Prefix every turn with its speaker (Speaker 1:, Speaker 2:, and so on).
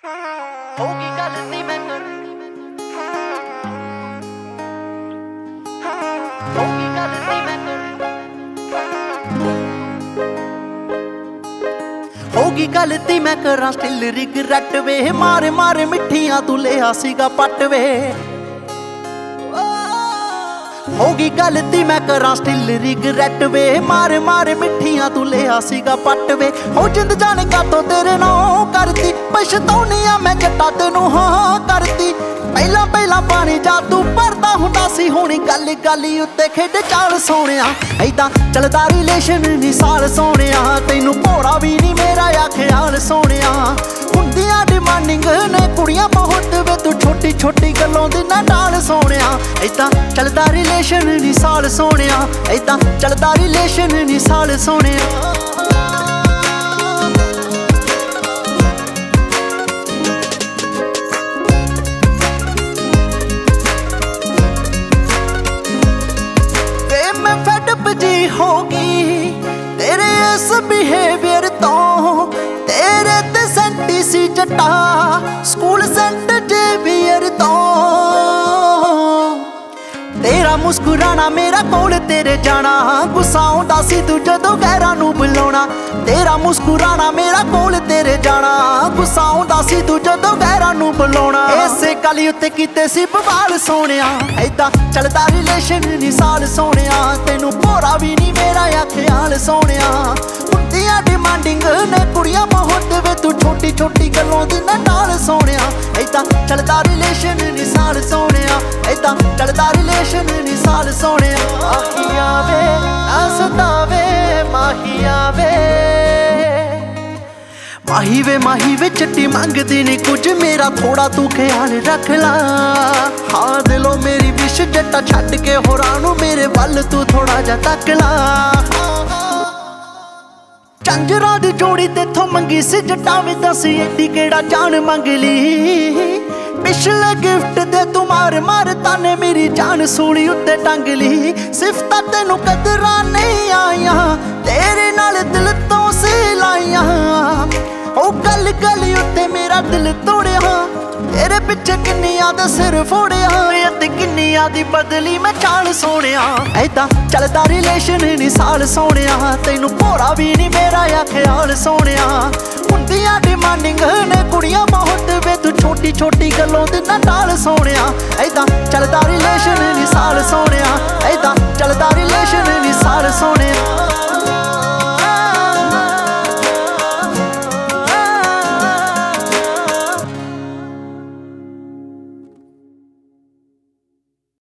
Speaker 1: ਹੋਗੀ ਗੱਲ ਨੀ ਮੈਂ ਕਰ ਹੋਗੀ ਗੱਲ ਨੀ ਮੈਂ ਕਰ ਹੋਗੀ ਗੱਲ ਤੀ ਮੈਂ ਕਰਾਂ ਸਟਿਲ ਰਿਗਰੈਟ ਵੇ ਮਾਰੇ ਮਾਰੇ ਮਿੱਠੀਆਂ ਤੂੰ ਲਿਆ ਸੀਗਾ ਪੱਟ ਵੇ ਹੋਗੀ ਗੱਲ ਤੀ ਮੈਂ ਕਰਾਂ ਸਟਿਲ ਰਿਗਰੈਟ ਵੇ ਮਾਰੇ ਮਾਰੇ ਮਿੱਠੀਆਂ ਤੂੰ ਲਿਆ ਸੀਗਾ ਪੱਟ ਵੇ ਹੋ ਜਿੰਦ ਜਾਣੇ ਕਾਤੋਂ ਤੇਰੇ ਨਾਲ ਕਰਤੀ ਪਛਤਾਉਣੀ ਆ ਮੈਂ ਜੱਟਾ ਤੈਨੂੰ ਹਾਂ ਕਰਤੀ ਪਹਿਲਾਂ ਪਹਿਲਾਂ ਪਾਣੀ ਜਾ ਤੂੰ ਭਰਦਾ ਹੁੰਦਾ ਸੀ ਹੁਣੀ ਗੱਲ ਗਾਲੀ ਉੱਤੇ ਖੇਡ ਚਾਲ ਸੋਹਣਿਆ ਐਦਾਂ ਚੱਲਦਾ ਰਿਲੇਸ਼ਨ ਨੀ ਸਾਲ ਸੋਹਣਿਆ ਤੈਨੂੰ ਭੋਰਾ ਵੀ ਨੀ ਮੇਰਾ ਆ ਖਿਆਲ ਸੋਹਣਿਆ ਹੁੰਦੀਆਂ ਡਿਮਾਂਡਿੰਗ ਨੇ ਕੁੜੀਆਂ ਬਹੁਤ ਵੇ ਤੂੰ ਛੋਟੀ ਛੋਟੀ ਗੱਲੋਂ ਦੀ ਨਾ ਟਾਲ ਸੋਹਣਿਆ ਐਦਾਂ ਚੱਲਦਾ ਰਿਲੇਸ਼ਨ ਨੀ ਸਾਲ ਸੋਹਣਿਆ ਐਦਾਂ ਚੱਲਦਾ ਰਿਲੇਸ਼ਨ ਨੀ ਸਾਲ ਸੋਹਣਿਆ ਜੀ ਹੋਗੀ ਤੇਰੇ ਇਸ ਬਿਹੇਵੀਅਰ ਤੋਂ ਤੇਰੇ ਤੇ ਸੈਂਟੀ ਸੀ ਜੱਟਾ ਸਕੂਲ ਸੈਂਟ ਜੇਵੀਅਰ ਤੋਂ ਤੇਰਾ ਮੁਸਕਰਾਣਾ ਮੇਰਾ ਕੋਲ ਤੇਰੇ ਜਾਣਾ ਗੁੱਸਾ ਆਉਂਦਾ ਸੀ ਤੂੰ ਜਦੋਂ ਗਹਿਰਾਂ ਨੂੰ ਬੁਲਾਉਣਾ ਤੇਰਾ ਮੁਸਕਰਾਣਾ ਮੇਰਾ ਕੋਲ ਤੇਰੇ ਜਾਣਾ ਗੁੱਸਾ ਆਉਂਦਾ ਸੀ ਤੂੰ ਜਦੋਂ ਗਹਿਰਾਂ ਨੂੰ ਬੁਲਾਉਣਾ ਇਸੇ ਗੱਲ ਉੱਤੇ ਕੀਤੇ ਸੀ ਬਵਾਲ ਸੋਹਣਿਆ ਐਦਾਂ ਚੱਲਦਾ ਰਿਲੇਸ਼ਨ ਨੀ ਸਾਲ ਸੋਹਣਿਆ ਤੈਨੂੰ ਭੋਰਾ ਵੀ ਨੀ ਮੇਰਾ ਆ ਖਿਆਲ ਸੋਹਣਿਆ ਹੁੰਦੀਆਂ ਡਿਮਾਂਡਿੰਗ ਨੇ ਕੁੜੀਆਂ ਬਹੁਤ ਵੇ ਤੂੰ ਛੋਟੀ ਛੋਟੀ ਗੱਲੋਂ ਦੀ ਨਾ ਟਾਲ ਸੋਹਣਿਆ ਐਦਾਂ ਚੱਲਦਾ ਰਿਲੇਸ਼ਨ ਨੀ ਸਾਲ ਸੋਹਣਿਆ ਐਦਾਂ ਚੱਲਦਾ ਰਿਲੇਸ਼ਨ ਨੀ ਸਾਲ ਸੋਹਣਿਆ ਮਾਹੀਆ ਵੇ ਹੱਸਦਾ ਵੇ ਮਾਹੀਆ ਵੇ ਮਾਹੀ ਵੇ ਚਿੱਟੀ ਮੰਗਦੀ ਨੀ ਕੁਝ ਮੇਰਾ ਥੋੜਾ ਤੂੰ ਖਿਆਲ ਰੱਖ ਲਾ ਹਾਂ ਦਿਲੋਂ ਮੇਰੀ ਵਿਸ਼ ਜੱਟਾ ਛੱਡ ਕੇ ਹੋਰਾਂ ਨੂੰ ਮੇਰੇ ਵੱਲ ਤੂੰ ਥੋੜਾ ਜਿਹਾ ਤੱਕ ਲਾ ਝਾਂਜਰਾਂ ਦੀ ਜੋੜੀ ਤੇਥੋਂ ਮੰਗੀ ਸੀ ਜੱਟਾ ਵੀ ਦੱਸ ਏਡੀ ਕਿਹੜਾ ਜਾਨ ਮੰਗ ਲਈ ਪਿਛਲੇ ਗਿਫਟ ਦੇ ਤੂੰ ਮਾਰ ਤਾਨੇ ਮੇਰੀ ਜਾਨ ਸੂਲੀ ਉੱਤੇ ਟੰਗ ਲਈ ਸਿਫਤਾਂ ਤੈਨੂੰ ਕਦਰਾਂ ਨਹੀਂ ਆਈਆਂ ਤੇਰੇ ਨਾਲ ਦਿਲ ਤੋਂ ਸੀ ਲਾਈਆਂ ਉਹ ਗੱਲ ਉੱਤੇ ਮੇਰਾ ਦਿਲ ਤੋੜਿਆ ਤੇਰੇ ਪਿੱਛੇ ਕਿੰਨੀਆਂ ਦਾ ਸਿਰ ਫੋੜਿਆ ਤੇ ਕਿੰਨੀਆਂ ਦੀ ਬਦਲੀ ਮੈਂ ਚਾਲ ਸੋਹਣਿਆ ਐਦਾਂ ਚੱਲਦਾ ਰਿਲੇਸ਼ਨ ਨੀ ਸਾਲ ਸੋਹਣਿਆ ਤੈਨੂੰ ਭੋਰਾ ਵੀ ਨੀ ਮੇਰਾ ਆ ਖਿਆਲ ਸੋਹਣਿਆ ਹੁੰਦੀਆਂ ਡਿਮਾਂਡਿੰਗ ਨੇ ਕੁੜੀਆਂ ਬਹੁਤ ਵੇ ਤੂੰ ਛੋਟੀ ਛੋਟੀ ਗੱਲੋਂ ਦੀ ਨਾ ਟਾਲ ਸੋਹਣਿਆ ਐਦਾਂ ਚੱਲਦਾ ਰਿਲੇਸ਼ਨ ਨੀ ਸਾਲ ਸੋਹਣਿਆ ਐਦਾਂ ਚੱਲਦਾ